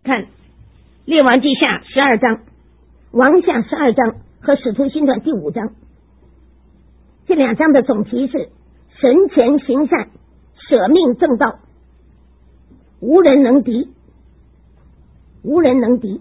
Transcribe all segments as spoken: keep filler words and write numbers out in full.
看列王记下十二章、王下十二章和使徒行传第五章，这两章的总题是神前行善，舍命正道，无人能敌，无人能敌。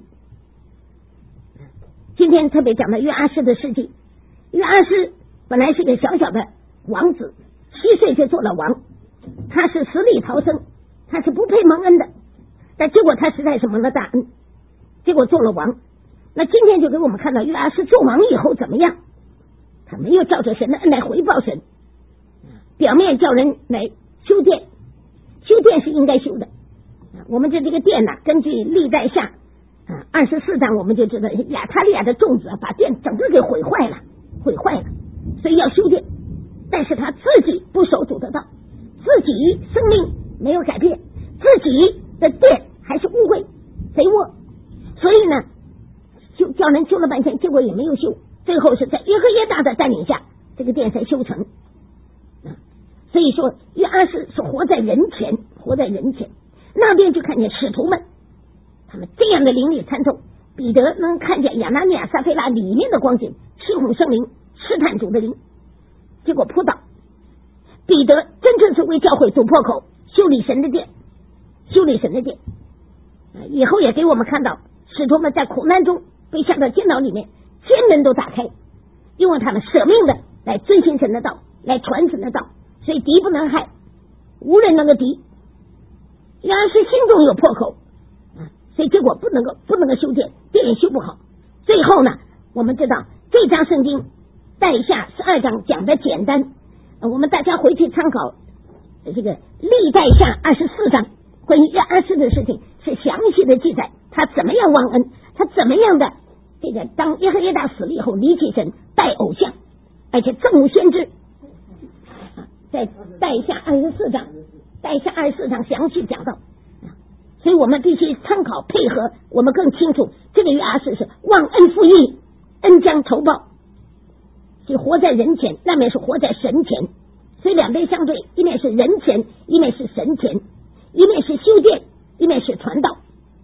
今天特别讲到约阿施的事迹。约阿施本来是个小小的王子，七岁就做了王，他是死里逃生，他是不配蒙恩的，但结果他实在是蒙了大恩，结果做了王。那今天就给我们看到约阿施做王以后怎么样，他没有照着神的恩来回报神，表面叫人来修殿，修殿是应该修的。我们这这个殿呢、啊，根据历代下啊二十四章我们就知道亚他利亚的众子啊，把殿整个给毁坏了，毁坏了，所以要修殿。但是他自己不守主的道，自己生命没有改变，自己的殿还是污秽肥沃，所以呢，就叫人修了半天，结果也没有修，最后是在耶和耶大的带领下，这个殿才修成。所以说约阿施是活在人前，活在人前。那边就看见使徒们，他们这样的灵里参透，彼得能看见亚拿尼亚撒非拉里面的光景，吃哄圣灵，试探主的灵，结果扑倒。彼得真正是为教会堵破口，修理神的殿，修理神的殿。以后也给我们看到使徒们在苦难中被下到监牢里面，天门都打开，因为他们舍命的来遵行神的道，来传神的道，所以敌不能害，无人能够敌。约阿施心中有破口，所以结果不能够不能够修殿，殿也修不好。最后呢，我们知道这章圣经带下十二章讲的简单，我们大家回去参考这个历代下二十四章关于约阿施的事情，是详细的记载他怎么样忘恩，他怎么样的这个当耶和耶大死了以后离弃神，拜偶像，而且憎恶先知，在带下二十四章带下二十四章详细讲到，所以我们必须参考配合，我们更清楚这个约阿施是忘恩负义，恩将仇报，是活在人前，那面是活在神前，所以两边相对，一面是人前，一面是神前，一面是修殿，一面是传道。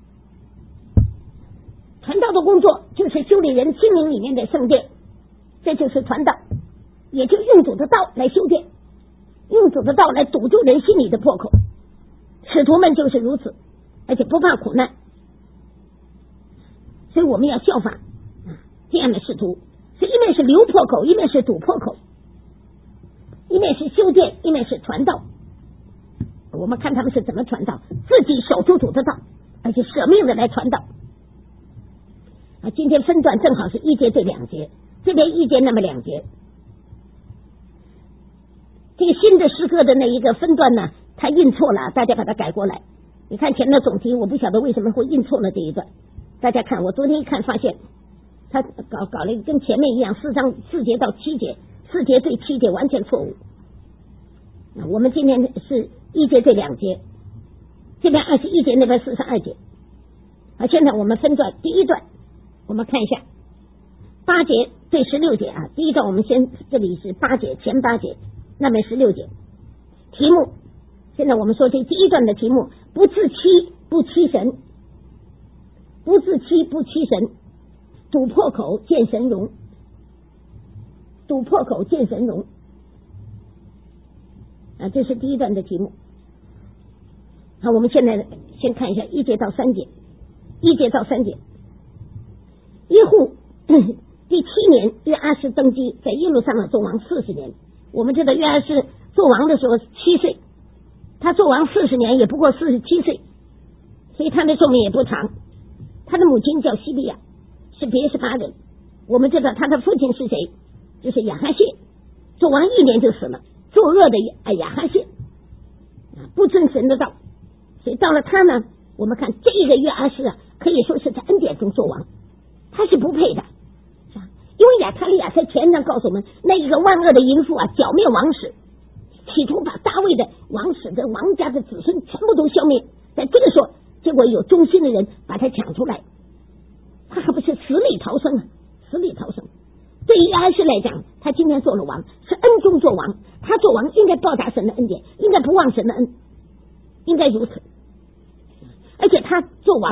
传道的工作就是修理人心灵里面的圣殿，这就是传道，也就用主的道来修殿，用主的道来堵住人心里的破口。使徒们就是如此，而且不怕苦难，所以我们要效法这样的使徒。所以一面是留破口，一面是堵破口，一面是修殿，一面是传道。我们看他们是怎么传道，自己守住主的道，而且舍命的来传道。啊，今天分段正好是一节对两节，这边一节那么两节。这个新的诗歌的那一个分段呢，它印错了，大家把它改过来。你看前面的总题，我不晓得为什么会印错了这一段。大家看，我昨天一看发现，他搞搞了一个跟前面一样，四章四节到七节，四节对七节完全错误。那我们今天是一节对两节，这边二十一节，那边四十二节。啊，现在我们分段，第一段我们看一下八节对十六节啊，第一段我们先这里是八节，前八节，那边十六节。题目，现在我们说这第一段的题目，不自欺不欺神，不自欺不欺神，堵破口见神容，堵破口见神容啊，这是第一段的题目。好，我们现在先看一下一节到三节，一节到三节。耶户第七年，约阿施登基，在耶路撒冷做王四十年。我们知道约阿施做王的时候七岁，他做王四十年也不过四十七岁，所以他的寿命也不长。他的母亲叫西利亚，是别是巴人。我们知道他的父亲是谁，就是亚哈谢，做王一年就死了，作恶的亚哈谢，不遵神的道，所以到了他呢，我们看这一个约阿施啊，可以说是在恩典中做王，他是不配的，因为亚他利亚在前章告诉我们，那一个万恶的淫妇啊，剿灭王室，企图把大卫的王室的王家的子孙全部都消灭。在这个时候，结果有忠心的人把他抢出来，他还不是死里逃生啊，死里逃生。对于约阿施来讲，他今天做了王，是恩中做王，他做王应该报答神的恩典，应该不忘神的恩，应该如此。而且他做王，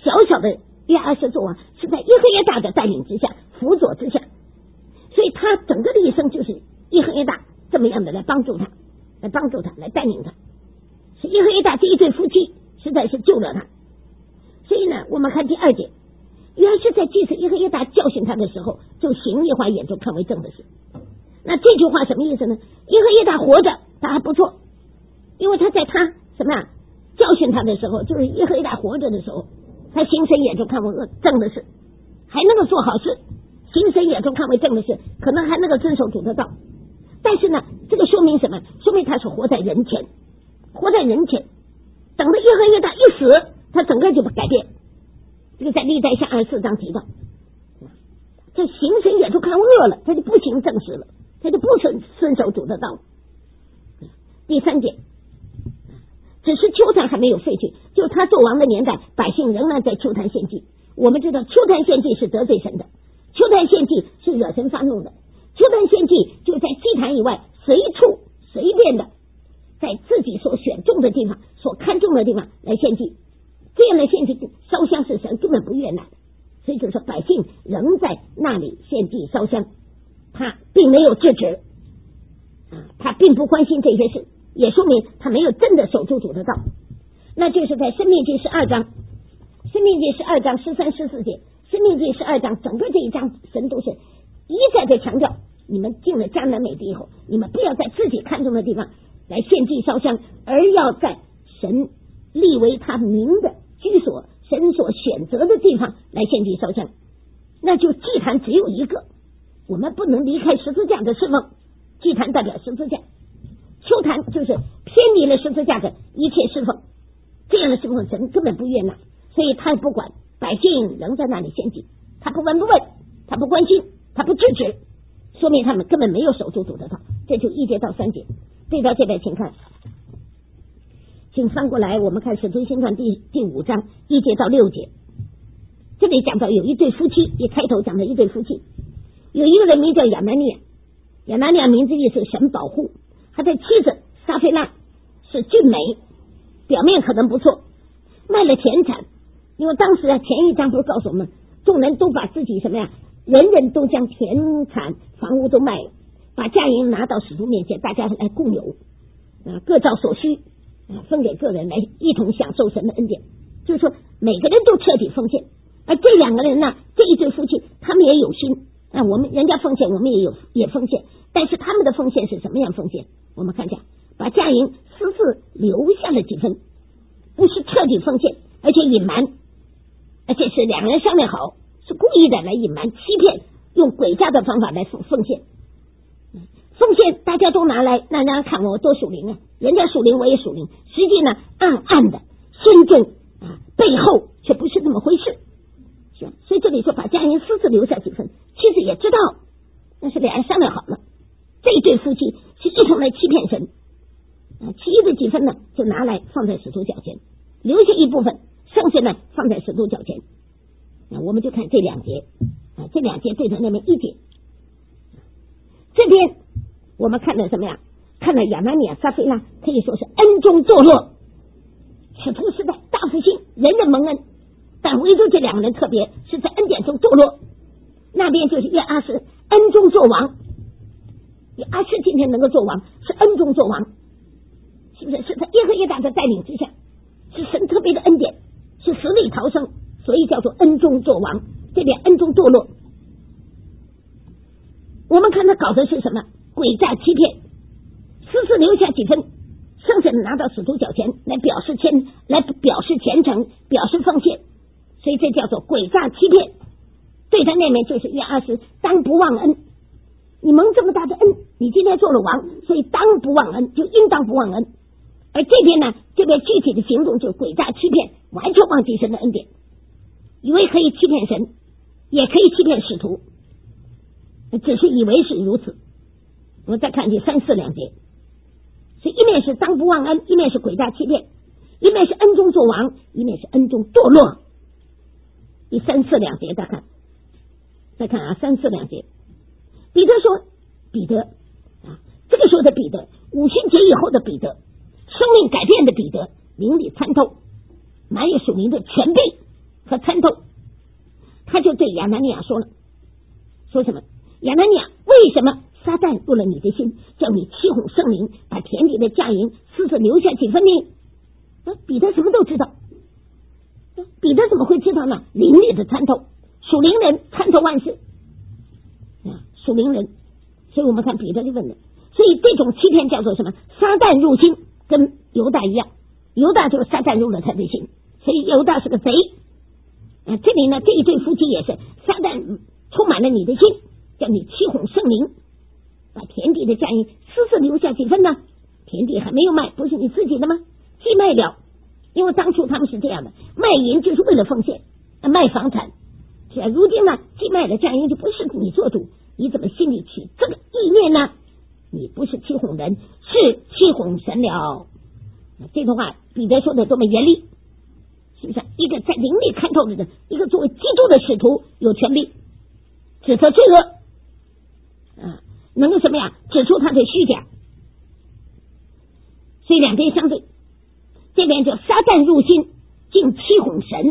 小小的约阿施作王是在耶和耶大的带领之下，辅佐之下，所以他整个的一生就是耶和耶大这么样的来帮助他，来帮助他，来带领他。是耶和耶大这一对夫妻实在是救了他。所以呢，我们看第二节，约阿施在祭司耶和耶大教训他的时候，就行耶和华眼中看为正的事。那这句话什么意思呢？耶和耶大活着他还不错，因为他在他什么呀教训他的时候，就是耶和耶大活着的时候，他行神眼中看为正的事，还能够做好事，行神眼中看为正的事，可能还能够遵守主的道。但是呢，这个说明什么？说明他是活在人前，活在人前。等到耶和耶大一死，他整个就不改变。这个在历代下二十四章提到，这行神眼中看恶了，他就不行正事了，他就不遵遵守主的道。第三节，只是丘坛还没有废去，就他做王的年代，百姓仍然在丘坛献祭。我们知道丘坛献祭是得罪神的，丘坛献祭是惹神发怒的，丘坛献祭就在祭坛以外随处随便的在自己所选中的地方，所看中的地方来献祭。这样的献祭烧香是神根本不悦纳的，所以就说百姓仍在那里献祭烧香，他并没有制止啊，他并不关心这些事，也说明他没有真的守住主的道。那就是在申命记十二章，申命记十二章十三十四节，申命记十二章整个这一章神都是一再的强调，你们进了迦南美地以后，你们不要在自己看中的地方来献祭烧香，而要在神立为他名的居所，神所选择的地方来献祭烧香。那就祭坛只有一个，我们不能离开十字架的侍奉，祭坛代表十字架，丘坛就是偏离了十字架的一切侍奉，这样的侍奉神根本不悦纳，所以他也不管，百姓仍在那里献祭，他不闻不问，他不关心，他不制止，说明他们根本没有守住主的道。这就一节到三节。对照这边请看，请翻过来，我们看使徒行传第第五章一节到六节。这里讲到有一对夫妻，一开头讲的一对夫妻，有一个人名叫亚拿尼亚，亚拿尼亚名字意思神保护，他的妻子撒菲拉是俊美，表面可能不错，卖了田产，因为当时啊前一章不是告诉我们，众人都把自己什么呀，人人都将田产房屋都卖了，把价银拿到使徒面前，大家来共有啊，各照所需啊，分给个人来一同享受神的恩典，就是说每个人都彻底奉献。而这两个人呢，这一对夫妻他们也有心啊，我们人家奉献，我们也有也奉献，但是他们的奉献是什么样奉献？我们看一下，把价银私自留下了几分，不是彻底奉献，而且隐瞒，而且是两人商量好，是故意的来隐瞒欺骗，用诡诈的方法来奉奉献。奉献大家都拿来让人家看我多属灵啊，人家属灵我也属灵，实际呢暗暗的心中啊背后却不是这么回事。所以这里说把家人私自留下几分，妻子也知道，那是两人商量好了，这一对夫妻是一同来欺骗神啊，其余的几分呢就拿来放在使徒脚前，留下一部分，剩下呢放在使徒脚前。那我们就看这两节啊，这两节对着那边一节，这边我们看到什么呀？看到亚拿尼亚撒菲拉可以说是恩中作乐，使徒时代大复兴，人人蒙恩，但唯独这两个人特别是在恩典中堕落。那边就是约阿施恩中作王，约阿施今天能够作王是恩中作王，是不是？是在耶和耶大的带领之下，是神特别的恩典，是死里逃生，所以叫做恩中作王。这边恩中堕落，我们看他搞的是什么？诡诈欺骗，私自留下几分，剩下的拿到使徒脚前来表示虔来表示虔诚，表示奉献，所以这叫做诡诈欺骗。对他那边就是约阿施当不忘恩，你蒙这么大的恩，你今天做了王，所以当不忘恩，就应当不忘恩。而这边呢，这边具体的行动就诡诈欺骗，完全忘记神的恩典，以为可以欺骗神，也可以欺骗使徒，只是以为是如此。我们再看第三四两节，所以一面是当不忘恩，一面是诡诈欺骗，一面是恩中作王，一面是恩中堕落。第三四两节再看，再看啊，三四两节，彼得说，彼得啊，这个时候的彼得，五旬节以后的彼得，生命改变的彼得，灵里参透，满有属灵的全备和参透，他就对亚拿尼亚说了，说什么？亚拿尼亚，为什么撒旦入了你的心，叫你欺哄圣灵，把田地的价银私自留下几分呢？啊，彼得什么都知道，彼得怎么会知道呢？灵里的参透，属灵人参透万事啊，属灵人。所以我们看彼得就问了，所以这种欺骗叫做什么？撒旦入心，跟犹大一样，犹大就是撒旦入了他的心，所以犹大是个贼啊。这里呢，这一对夫妻也是撒旦充满了你的心，叫你欺哄圣灵，把田地的价银私自留下几分呢？田地还没有卖，不是你自己的吗？既卖了，因为当初他们是这样的，卖银就是为了奉献，卖房产。如今呢，既卖了价银就不是你做主，你怎么心里起这个意念呢？你不是欺哄人，是欺哄神了。这段话彼得说的多么严厉，是不是？一个在灵里看透的人，一个作为基督的使徒，有权利指责罪恶啊，能够什么呀？指出他的虚假。所以两边相对，这边就撒旦入心，竟欺哄神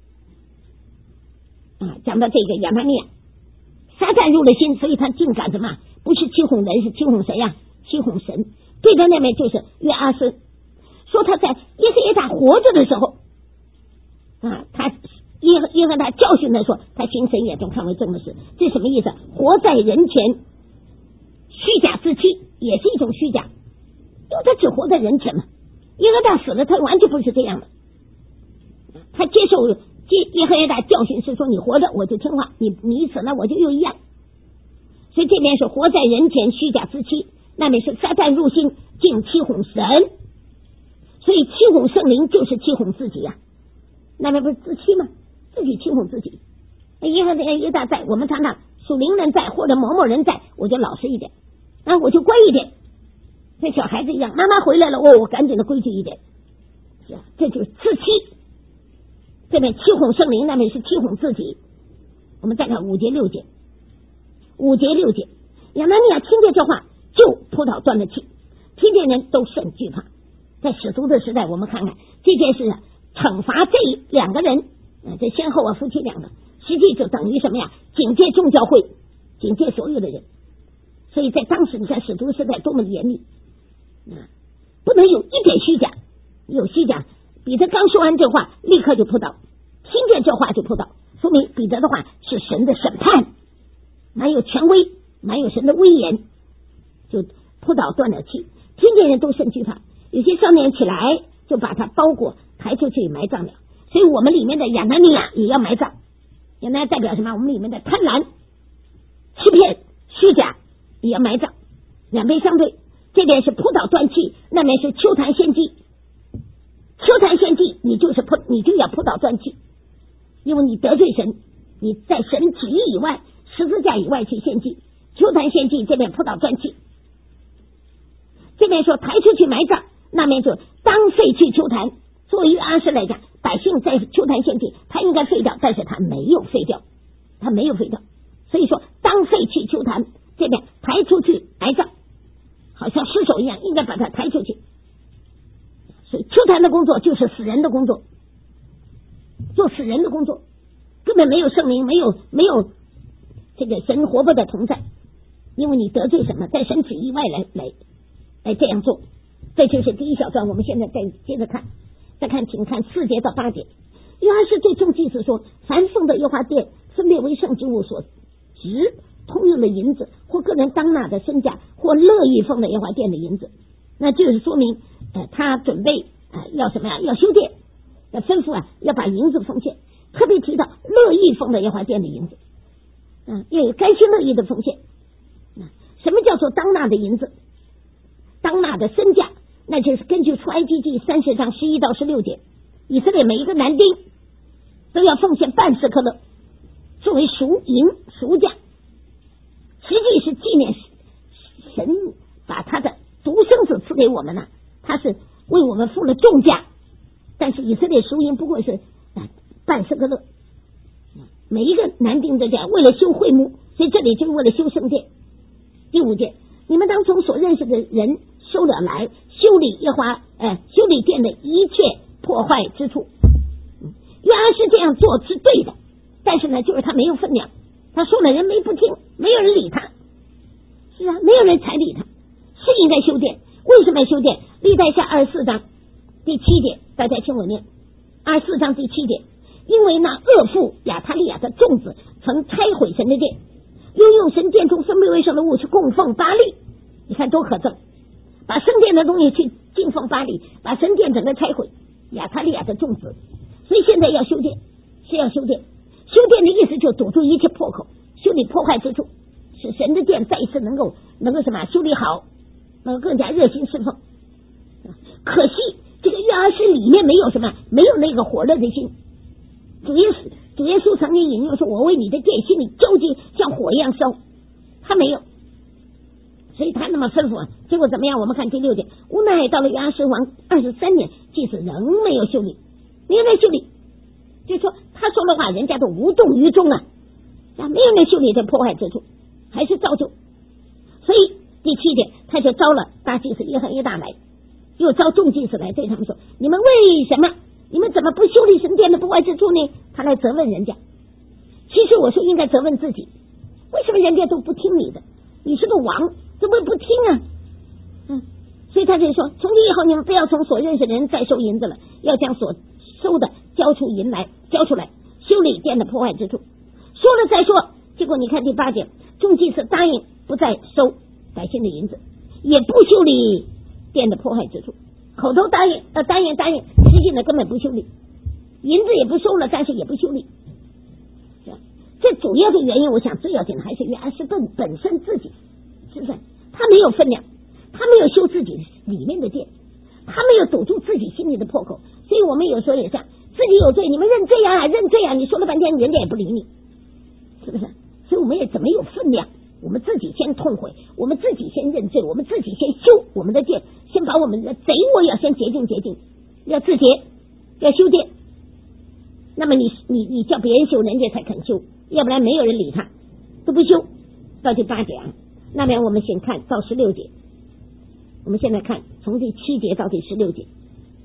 啊。讲到这个亚拿尼亚，撒旦入了心，所以他竟敢什么？不是欺哄人，是欺哄谁呀？欺哄神。对着那边就是约阿斯，说他在耶和耶大活着的时候啊，他耶和耶和大教训他说，他行神眼中看为正的事。这什么意思？活在人前虚假自欺，也是一种虚假，因为他只活在人前嘛。耶和大死了，他完全不是这样的。他接受耶和耶大教训是说，你活着我就听话，你你死了我就又一样。所以这边是活在人前虚假自欺，那边是撒旦入心，竟欺哄神。所以欺哄圣灵就是欺哄自己呀、啊，那边不是自欺吗？自己欺哄自己。耶和耶大在，我们常常属灵人在或者某某人在，我就老实一点，啊，我就乖一点，像小孩子一样，妈妈回来了，哦，我赶紧的规矩一点，是啊，这就是自欺。这边欺哄圣灵，那边是欺哄自己。我们再看五节六节，五节六节，亚拿尼亚听见这话，就扑倒断了气，听见人都甚惧怕。在使徒的时代，我们看看这件事啊，惩罚这两个人，啊、这先后啊夫妻两个，实际就等于什么呀？警戒众教会，警戒所有的人。所以在当时，你看使徒时代多么严厉啊，不能有一点虚假，有虚假。彼得刚说完这话，立刻就扑倒，听见这话就扑倒，说明彼得的话是神的审判，蛮有权威，蛮有神的威严，就扑倒断了气。听见人都甚惧怕，有些少年起来就把他包裹抬出去埋葬了。所以我们里面的亚拿尼亚也要埋葬。亚拿尼亚代表什么？我们里面的贪婪、欺骗、虚假也要埋葬。两边相对，这边是扑倒断气，那边是秋坛献祭。秋坛献祭，你就是扑，你就要扑倒断气，因为你得罪神，你在神旨意以外、十字架以外去献祭。秋坛献祭，这边扑倒断气，这边说抬出去埋葬，那边就当废去秋坛。作为安士来讲，百姓在秋坛献祭，他应该废掉，但是他没有废掉，他没有废掉，所以说当废去秋坛，这边抬出去埋葬，好像尸首一样，应该把它抬出去。所以秋坛的工作就是死人的工作，做死人的工作，根本没有圣灵，没有没有这个神活泼的同在，因为你得罪什么，在神旨意外来来来这样做。这就是第一小段，我们现在再接着看，再看，请看四节到八节。约翰是对众祭司说，凡奉的耶和华殿分别为圣之物所值通用的银子，或个人当纳的身价，或乐意奉的耶和华殿的银子，那就是说明呃，他准备呃要什么呀？要修殿，要吩咐啊，要把银子奉献。特别提到乐意奉的耶和华殿的银子，啊、呃，要有甘心乐意的奉献。啊、呃，什么叫做当纳的银子？当纳的身价，那就是根据出埃及记三十章十一到十六节，以色列每一个男丁都要奉献半舍客勒作为赎银赎价，实际是纪念神把他的独生子赐给我们了，他是为我们付了重价，但是以色列赎银不过是半舍客勒，每一个男丁都这样，为了修会幕，所以这里就是为了修圣殿。第五节，你们当从所认识的人收了来，修理耶和华呃修理殿的一切破坏之处。约阿施这样做是对的，但是呢，就是他没有分量，他说了人没不听，没有人理他，是啊，没有人睬理他，是应该修殿。为什么要修殿？历代下二十四章第七节，大家听我念，二十四章第七节，因为那恶妇亚他利亚的众子曾拆毁神的殿，又用神殿中分别为圣的物去供奉巴力，你看多可憎，把圣殿的东西去敬奉巴力，把神殿整个拆毁，亚他利亚的众子，所以现在要修殿，是要修殿。修殿的意思就堵住一切破口，修理破坏之处，使神的殿再一次能够能够什么修理好，能够更加热心侍奉。可惜这个约阿施里面没有什么，没有那个火热的心。主耶稣主耶稣曾经引用说，我为你的殿心里焦急像火一样烧，他没有，所以他那么吩咐啊。结果怎么样？我们看第六节，无奈到了约阿施王二十三年，祭司仍没有修理，没有人修理，就说他说的话人家都无动于衷啊，没有人修理的破坏之处，还是照旧。所以第七节他就招了大祭司约翰约大来，又招众祭司来对他们说，你们为什么你们怎么不修理神殿的破坏之处呢？他来责问人家。其实我说应该责问自己，为什么人家都不听你的？你是个王，怎么不听啊？嗯，所以他就说，从今以后你们不要从所认识的人再收银子了，要将所收的交出银来，交出来修理殿的破坏之处。说了再说，结果你看第八节，众祭司答应不再收百姓的银子，也不修理殿的破坏之处，口头答应呃答应答应，实际呢根本不修理，银子也不收了，但是也不修理。这主要的原因，我想最要紧的还是约阿施本本身自己，是不是？他没有分量，他没有修自己里面的殿，他没有堵住自己心里的破口。所以我们有时候也这样，自己有罪，你们认罪啊，认罪啊，你说了半天，人家也不理你，是不是？所以我们也怎么有分量？我们自己先痛悔，我们自己先认罪，我们自己先修我们的殿，先把我们的贼窝要先洁净洁净，要自洁，要修殿。那么你你你叫别人修，人家才肯修，要不然没有人理他，都不修。到第八节啊，那边我们先看到十六节，我们现在看从第七节到第十六节，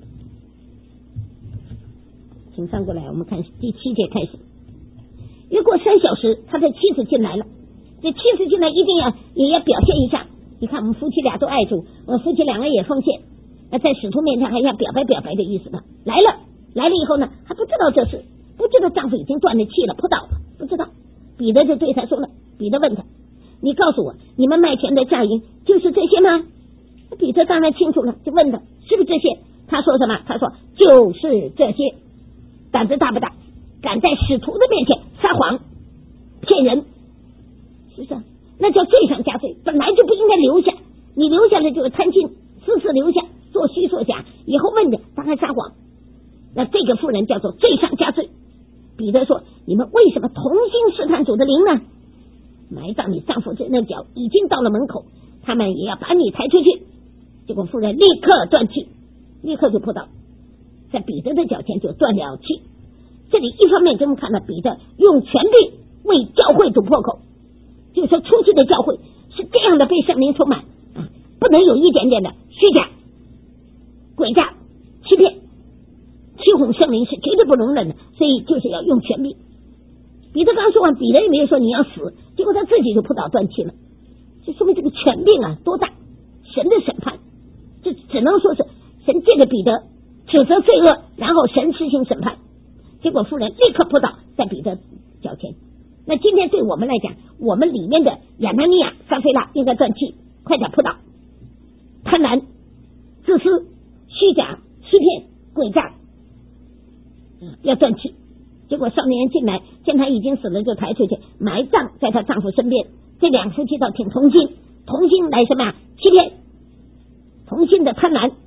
请翻过来，我们看第七节开始。约过三小时，他的妻子进来了。这妻子进来一定要也要表现一下，你看我们夫妻俩都爱主，我们夫妻两个也奉献，在使徒面前还要表白表白的意思呢。来了来了以后呢，还不知道这事，不知道丈夫已经断了气了，扑倒了，不知道。彼得就对他说了，彼得问他，你告诉我，你们卖钱的价银就是这些吗？彼得当然清楚了，就问他是不是这些。他说什么？他说就是这些。胆子大不大？敢在使徒的面前撒谎骗人，是不是？那叫罪上加罪，本来就不应该留下，你留下的就是贪心，私自留下，做虚作假，以后问着他还撒谎，那这个妇人叫做罪上加罪。彼得说，你们为什么同心试探主的灵呢？埋葬你丈夫这那脚已经到了门口，他们也要把你抬出去。结果妇人立刻断气，立刻就扑倒，在彼得的脚前就断了气。这里一方面就能看到彼得用权柄为教会堵破口，就是说初期的教会是这样的被圣灵充满啊，不能有一点点的虚假、诡诈、欺骗、欺哄圣灵是绝对不容忍的，所以就是要用权柄。彼得刚说完，彼得也没有说你要死，结果他自己就扑倒断气了，就说明这个权柄啊多大，神的审判，这只能说是神借着彼得指责罪恶，然后神施行审判。结果妇人立刻扑倒在彼得脚前。那今天对我们来讲，我们里面的亚拿尼亚、撒非拉应该断气，快点扑倒。贪婪、自私、虚假、欺骗、诡诈，要断气。结果少年人进来，见他已经死了，就抬出去埋葬在她丈夫身边。这两夫妻倒挺同心，同心来什么呀？欺骗，同心的贪婪。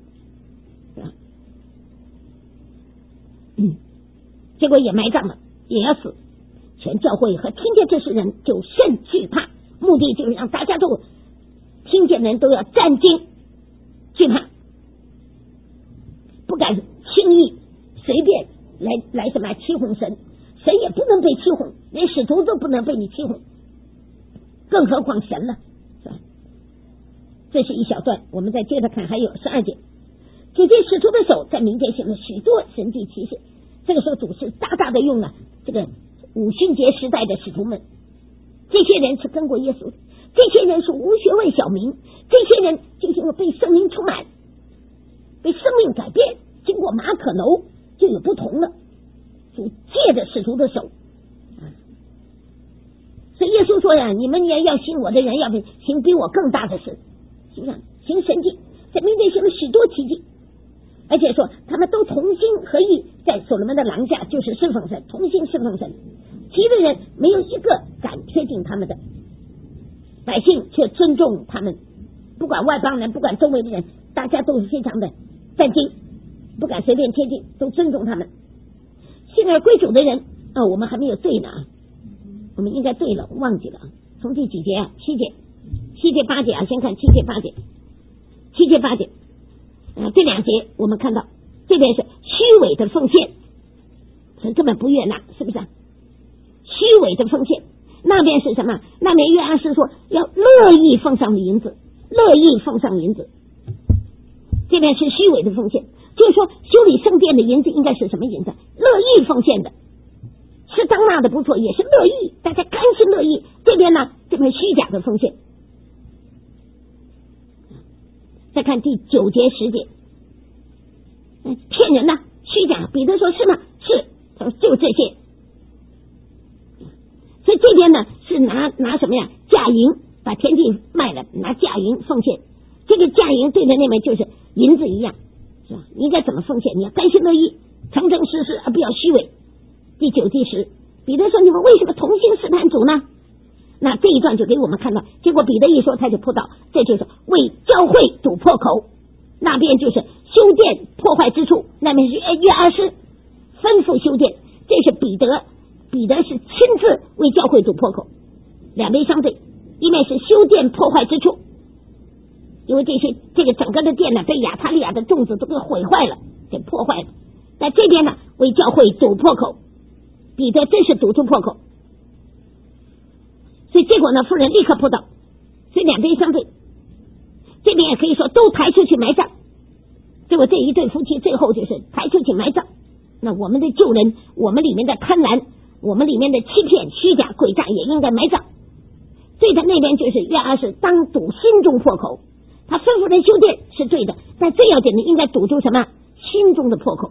嗯。结果也埋葬了，也要死。全教会和听见这事人就甚惧怕，目的就是让大家都听见的人都要战惊惧怕，不敢轻易随便来来什么欺哄神，神也不能被欺哄，连使徒都不能被你欺哄，更何况神了，是吧？这是一小段，我们再接着看，还有十二节，只见使徒的手在民间行了许多神迹奇事。 这个时候主是大大的用了这个五旬节时代的使徒们，这些人是跟过耶稣，这些人是无学问小民，这些人就因为被圣灵充满，被生命改变，经过马可楼就有不同了。主借着使徒的手，所以耶稣说呀，你们也要信我的人要行比我更大的事，行上行神迹，在民间行了许多奇迹，而且说他们都同心合意在所罗门的廊下，就是侍奉神，同心侍奉神，其余的人没有一个敢贴近他们的，百姓却尊重他们，不管外邦人，不管周围的人，大家都是非常的战兢，不敢随便贴近，都尊重他们。信而归主的人啊、哦，我们还没有对呢，我们应该对了，忘记了，从第几节啊？七节，七节八节啊，先看七节八节，七节八节啊，这两节我们看到这边是虚伪的奉献，所以根本不悦纳，是不是啊？虚伪的奉献，那边是什么？那边约翰是说要乐意奉上银子，乐意奉上银子，这边是虚伪的奉献，就是说修理圣殿的银子应该是什么银子？乐意奉献的，是当纳的不错，也是乐意，大家甘心乐意。这边呢，这边虚假的奉献。再看第九节十节，骗人呢，虚假。彼得说是吗？是，他说就这些。所以这边呢是拿拿什么呀？价银，把田地卖了，拿价银奉献。这个价银对的那边就是银子一样，是吧？你应该怎么奉献？你要甘心乐意，诚诚实实，而不要虚伪。第九第十，彼得说：“你们为什么同心试探主呢？”那这一段就给我们看到，结果彼得一说，他就扑倒，这就是为教会堵破口。那边就是修殿破坏之处，那边是约阿施吩咐修殿，这是彼得，彼得是亲自为教会堵破口。两边相对，一面是修殿破坏之处，因为这些这个整个的殿呢，被亚他利亚的粽子都给毁坏了，给破坏了。在这边呢，为教会堵破口，彼得真是堵住破口。所以结果呢，妇人立刻扑倒，所以两边相对，这边也可以说都抬出去埋葬。结果这一对夫妻最后就是抬出去埋葬。那我们的旧人，我们里面的贪婪，我们里面的欺骗、虚假、诡诈也应该埋葬。对的，那边就是约阿施当堵心中破口，他吩咐人修殿是对的，但最要紧的应该堵住什么？心中的破口。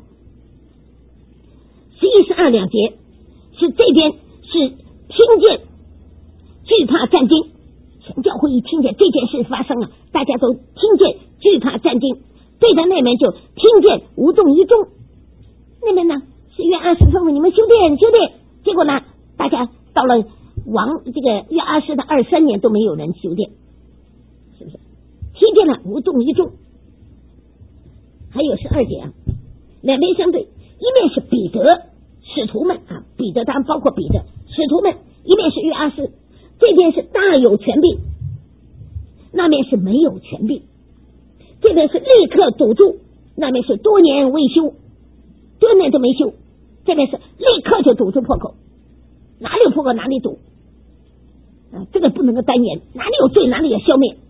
十一十二两节是这边是听见惧怕战惊，全教会一听见这件事发生了，大家都听见惧怕战惊。对的那边就听见无动于衷，那边呢是约阿施吩咐你们修殿修殿，结果呢大家到了王这个约阿施的二三年都没有人修殿，是不是？听见了无动于衷。还有十二节啊，两边相对，一面是彼得使徒们啊，彼得当然包括彼得使徒们，一面是约阿施，这边是大有权柄，那边是没有权柄。这边是立刻堵住，那边是多年未修，多年都没修，这边是立刻就堵住破口，哪里有破口哪里堵啊，这个不能够单言，哪里有罪哪里有消灭。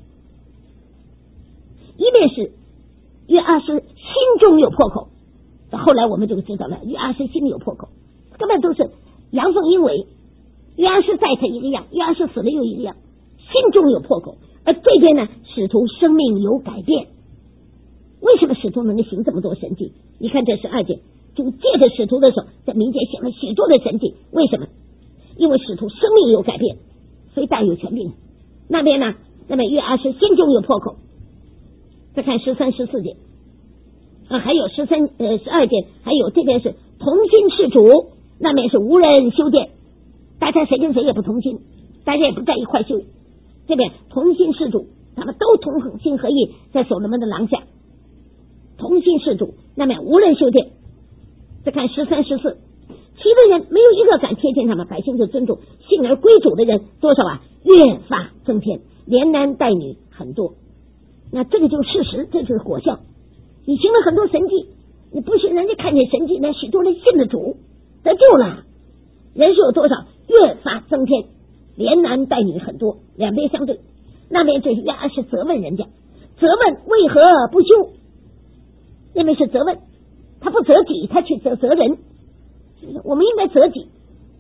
一面是约阿施心中有破口，后来我们就知道了，约阿施心里有破口，根本都是阳奉阴违，约阿施在他一个样，约阿施死了又一个样，心中有破口。而这边呢，使徒生命有改变。为什么使徒能够行这么多神迹？你看这十二节，主借着使徒的手在民间行了许多的神迹，为什么？因为使徒生命有改变，所以大有权柄。那边呢，那么约阿施心中有破口。再看十三十四节啊，还有十三呃十二节，还有这边是同心事主，那边是无人修殿，大家谁跟谁也不同心，大家也不在一块修。这边同心事主，他们都同心合意在所罗门的廊下同心事主，那么无人修殿。再看十三十四，其余人没有一个敢贴近他们，百姓就尊重，信而归主的人多少啊？越发增添，连男带女很多。那这个就是事实，这就是果效。你行了很多神迹，你不信人家看见神迹，那许多人信了主得救了，人数有多少？越发增添，连男带女很多。两边相对，那边就是约阿施责问人家，责问为何不修，那边是责问，他不责己，他去责责人， 我们应该责己，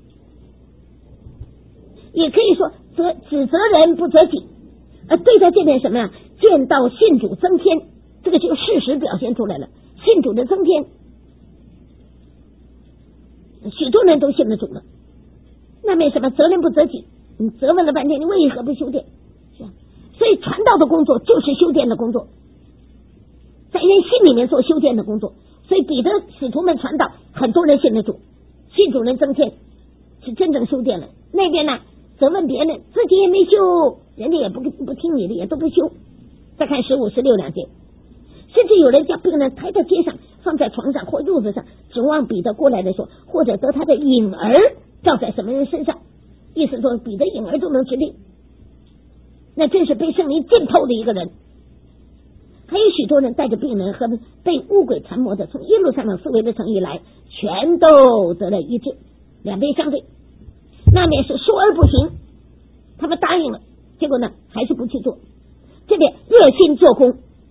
也可以说责指责人不责己。而对待这边什么呀？见到信主增添，这个就事实表现出来了，信主的增添，许多人都信了主了，那没什么责任不责己，你责问了半天，你为何不修殿？是吧？所以传道的工作就是修殿的工作，在人心里面做修殿的工作。所以彼得使徒们传道，很多人信了主，信主人增添，是真正修殿了。那边呢，责问别人，自己也没修，人家也不不听你的，也都不修。再看十五、十六两节，甚至有人将病人抬到街上，放在床上或褥子上，指望彼得过来的时候，或者得他的影儿照在什么人身上，意思说彼得影儿就能治病。那真是被圣灵浸透的一个人。还有许多人带着病人和被污鬼缠磨的，从耶路撒冷四围的城邑来，全都得了医治。两边相对，那边是说而不行，他们答应了，结果呢还是不去做。这边热心做工，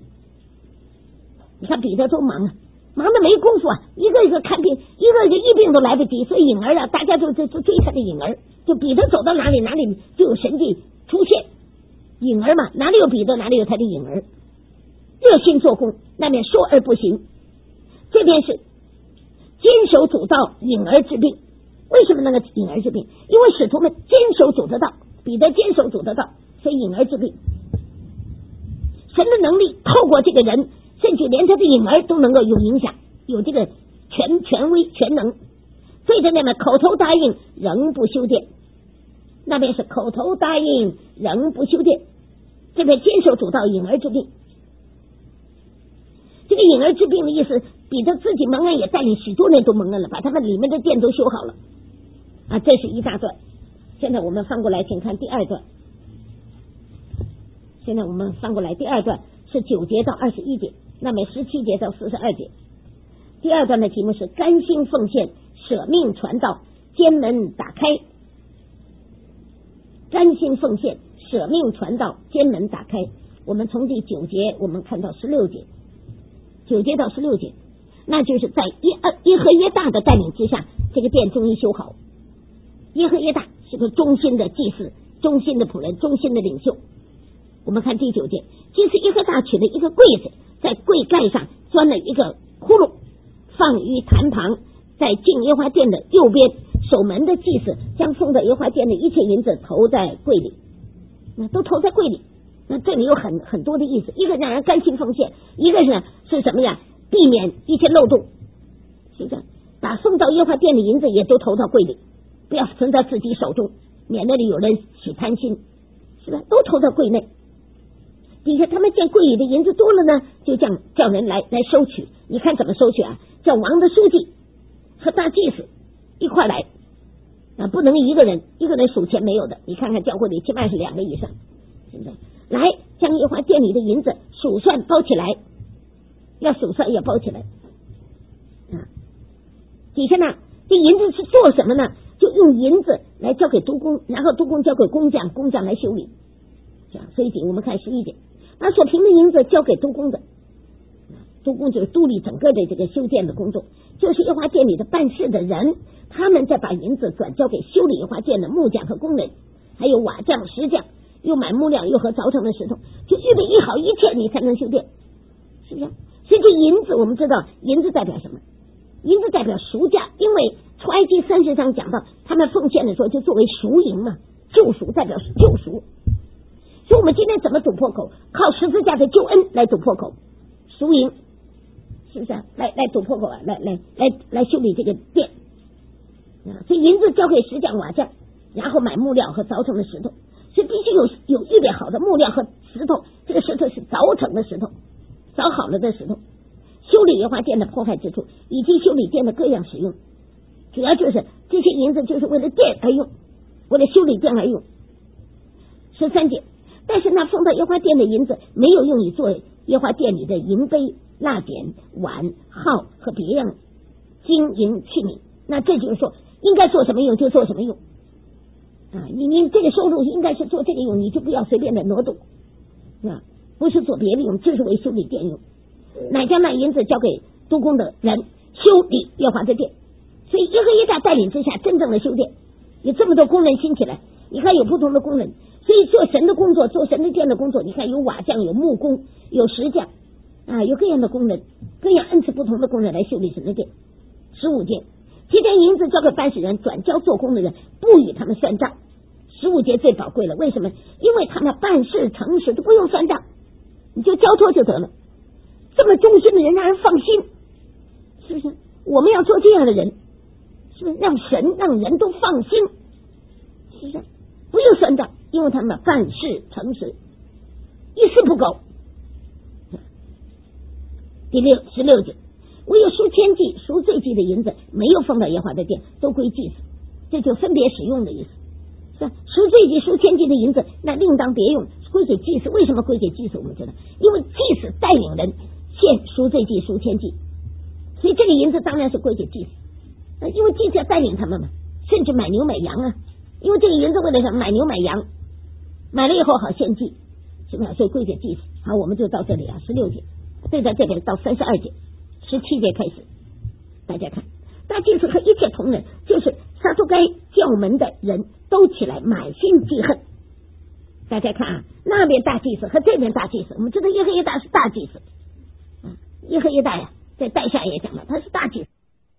你看彼得多忙啊，忙的没功夫啊，一个一个看病，一个一个医病都来不及，所以影儿啊，大家就就就追他的影儿，就彼得走到哪里哪里就有神迹出现，影儿嘛，哪里有彼得哪里有他的影儿。热心做工，那边说而不行，这边是坚守主道，引而治病。为什么那个引而治病？因为使徒们坚守主的道，彼得坚守主的道，所以引而治病。神的能力透过这个人，甚至连他的引儿都能够有影响，有这个权权威全能。对着那边口头答应仍不修殿，那边是口头答应仍不修殿，这边坚守主道，引而治病。这个引而治病的意思，彼得自己蒙恩，也带领许多人都蒙恩了，把他们里面的殿都修好了啊，这是一大段。现在我们翻过来，请看第二段。现在我们翻过来，第二段是九节到二十一节，那么十七节到四十二节。第二段的题目是甘心奉献，舍命传道，监门打开。甘心奉献，舍命传道，监门打开。我们从第九节我们看到十六节，九节到十六节，那就是在耶耶和耶大的带领之下，这个殿终于修好。耶和耶大是个忠心的祭司，忠心的仆人，忠心的领袖。我们看第九节，祭司耶和大取了一个柜子，在柜盖上钻了一个窟窿，放于坛旁，在进耶和华殿的右边。守门的祭司将送到耶和华殿的一切银子投在柜里，那都投在柜里。那这里有很很多的意思，一个让人甘心奉献，一个是是什么呀？避免一切漏洞，是不是？把送到耶和华殿的银子也都投到柜里，不要存在自己手中，免得有人起贪心，是吧？都投到柜内。底下他们见柜里的银子多了呢，就这样叫人来来收取。你看怎么收取啊？叫王的书记和大祭司一块来啊，不能一个人一个人数钱没有的。你看看教会里起码是两个以上，是不是？来将耶和华殿里的银子数算包起来，要数算要包起来啊。底下呢，这银子是做什么呢？就用银子来交给督工，然后督工交给工匠，工匠来修理。这样，所以我们看十一节，把所凭的银子交给督工的，督工就是督理整个的这个修建的工作，就是耶和华殿里的办事的人，他们再把银子转交给修理耶和华殿的木匠和工人，还有瓦匠、石匠，又买木料，又和凿成的石头，就预备一好一切，你才能修殿，是不是？所以这银子，我们知道银子代表什么？银子代表赎价，因为出埃及三十章讲到，他们奉献的时候就作为赎银嘛，救赎代表是救赎。所以我们今天怎么堵破口？靠十字架的救恩来堵破口，赎银，是不是？来来堵破口啊，来来来来修理这个殿啊！所以银子交给石匠、瓦匠，然后买木料和凿成的石头。所以必须有有预备好的木料和石头，这个石头是凿成的石头，凿好了的石头。修理耶和华殿的破坏之处，以及修理殿的各样使用，主要就是这些银子就是为了殿而用，为了修理殿而用。十三节，但是那奉到耶和华殿的银子，没有用以做耶和华殿里的银杯、蜡剪、碗、号和别样金银器皿。那这就是说，应该做什么用就做什么用。啊，你你这个收入应该是做这个用，你就不要随便的挪动啊，不是做别的用，就是为修理殿用。乃将那银子交给督工的人修理耶和华的殿。所以耶和耶大带领之下，真正的修殿，有这么多工人兴起来，你看有不同的工人，所以做神的工作，做神的殿的工作，你看有瓦匠，有木工，有石匠啊，有各样的工人，各样恩赐不同的工人来修理神的殿。十五节，七天银子交给办事人，转交做工的人，不与他们算账。十五节最宝贵了，为什么？因为他们办事诚实，都不用算账，你就交托就得了。这么忠心的人让人放心，是不是？我们要做这样的人，是不是？让神让人都放心，是不是？不用算账，因为他们办事诚实，一丝不苟。第六十六节，唯有赎愆祭、赎罪祭的银子没有放到耶和华的殿，都归祭司，这就分别使用的意思。是吧？赎罪祭、赎愆祭的银子，那另当别用，归给祭司。为什么归给祭司？我们知道，因为祭司带领人献赎罪祭、赎愆祭，所以这个银子当然是归给祭司。因为祭司要带领他们嘛，甚至买牛买羊啊。因为这个银子为了什么？买牛买羊，买了以后好献祭，是吧？所以归给祭司。好，我们就到这里啊，十六节，对在这边到三十二节，十七节开始，大家看，大祭司和一切同仁，就是撒都该教门的人都起来满心记恨。大家看啊，那边大祭司和这边大祭司，我们知道耶和耶大是大祭司啊，耶和耶大呀，在代下也讲了，他是大祭司。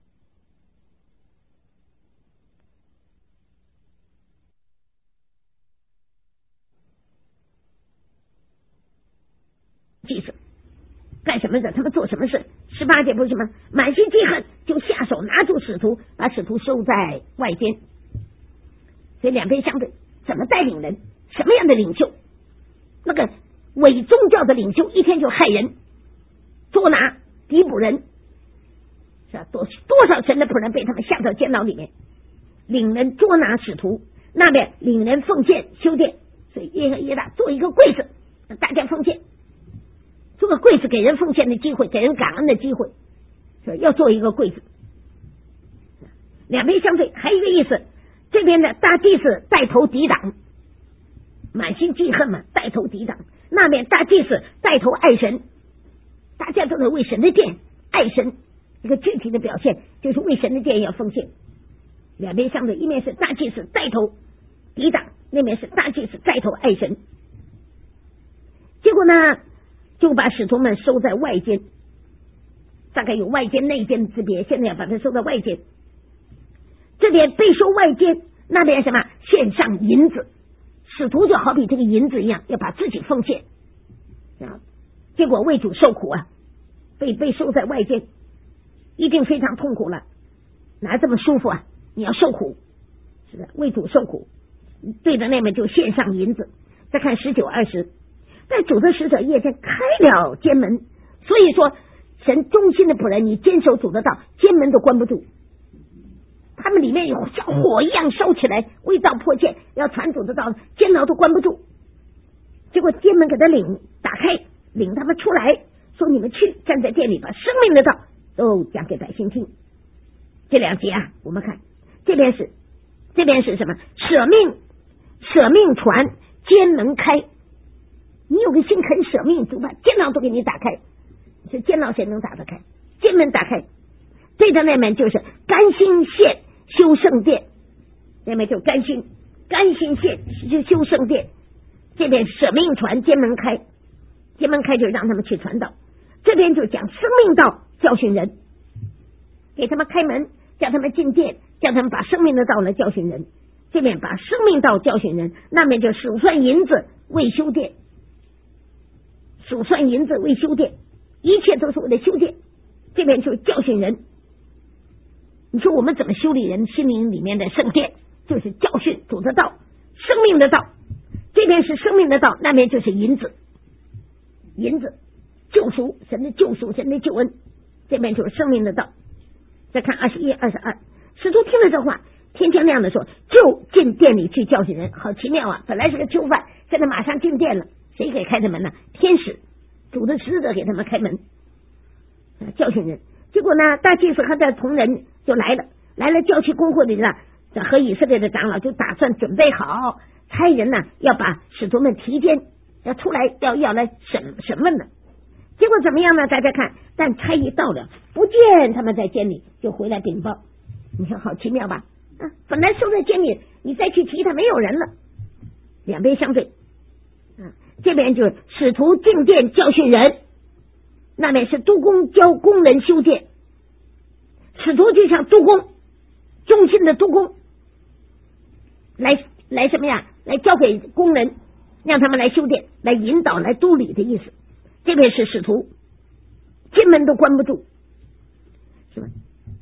祭司干什么的？他们做什么事？十八节不是吗？满心记恨，就下手拿住使徒，把使徒收在外间。所以两边相对，怎么带领人？什么样的领袖？那个伪宗教的领袖，一天就害人、捉拿、逮捕人，是吧？多多少神的仆人被他们下到监牢里面，领人捉拿使徒，那边领人奉献修殿。所以耶和耶大做一个柜子，大家奉献。做个柜子给人奉献的机会，给人感恩的机会，要做一个柜子。两边相对，还有一个意思，这边的大祭司带头抵挡，满心记恨嘛，带头抵挡；那边大祭司带头爱神，大家都在为神的殿爱神。一个具体的表现就是为神的殿要奉献。两边相对，一面是大祭司带头抵挡，那面是大祭司带头爱神。结果呢？就把使徒们收在外间，大概有外间内间之别，现在要把它收在外间。这边被收外间，那边什么献上银子，使徒就好比这个银子一样，要把自己奉献啊。结果为主受苦啊，被被收在外间，一定非常痛苦了，哪这么舒服啊？你要受苦，是的，为主受苦。对着那边就献上银子。再看十九二十。在主的使者夜间开了监门，所以说神忠心的仆人，你坚守主的道，监门都关不住。他们里面有像火一样烧起来，为道迫切，要传主的道，监牢都关不住。结果监门给他领打开，领他们出来，说你们去站在店里，把生命的道都讲给百姓听。这两节啊，我们看这边是这边是什么？舍命舍命传，监门开。你有个心肯舍命，主把监牢都给你打开。这监牢谁能打得开？监门打开。对的那面就是甘心献修圣殿，那面就甘心甘心献就修圣殿。这边舍命传，监门开，监门开就让他们去传道。这边就讲生命道教训人，给他们开门，叫他们进殿，叫他们把生命的道来教训人。这边把生命道教训人，那面就数算银子为修殿。数算银子为修殿，一切都是为了修殿。这边就教训人。你说我们怎么修理人心灵里面的圣殿？就是教训主的道，生命的道。这边是生命的道，那边就是银子，银子救赎，神的救赎，神的救恩。这边就是生命的道。再看二十一、二十二，使徒听了这话，天天亮的说，就进店里去教训人。好奇妙啊！本来是个囚犯，现在马上进店了。谁给开的门呢？天使，主的使者给他们开门，教训人。结果呢，大祭司和他同人就来了，来了教区公会的人和以色列的长老就打算准备好，差人呢要把使徒们提监，要出来要要来审审问的。结果怎么样呢？大家看，但差役到了，不见他们在监里，就回来禀报， 你看好奇妙吧？啊，本来收在监里，你再去提他没有人了，两边相对。啊，这边就是使徒进殿教训人，那边是督工教工人修殿。使徒就像督工，忠心的督工，来来什么呀？来交给工人，让他们来修殿，来引导，来督理的意思。这边是使徒，进门都关不住，是吧？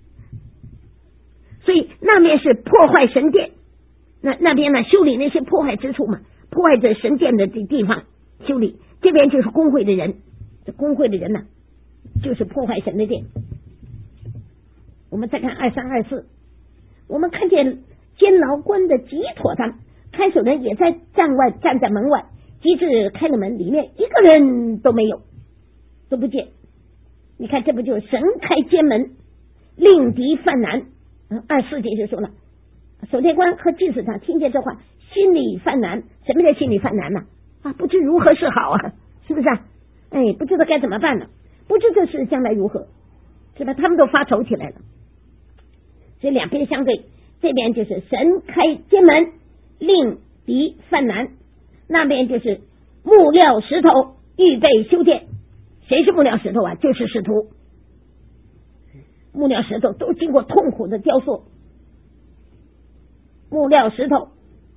所以那边是破坏神殿，那那边呢修理那些破坏之处嘛，破坏这神殿的地方修理。这边就是公会的人，这公会的人呢，就是破坏神的殿。我们再看二三二四，我们看见监牢关的极妥当，看守人也在站外，站在门外。机智开了门，里面一个人都没有，都不见。你看，这不就是神开监门，令敌犯难？二四节就说了，守殿官和祭司长听见这话，心里犯难。什么叫心里犯难呢？啊，不知如何是好啊，是不是啊？哎，不知道该怎么办呢？不知这事将来如何，是吧？他们都发愁起来了。所以两边相对，这边就是神开监门，令敌犯难；那边就是木料石头，预备修殿。谁是木料石头啊？就是使徒。木料石头都经过痛苦的雕塑，木料石头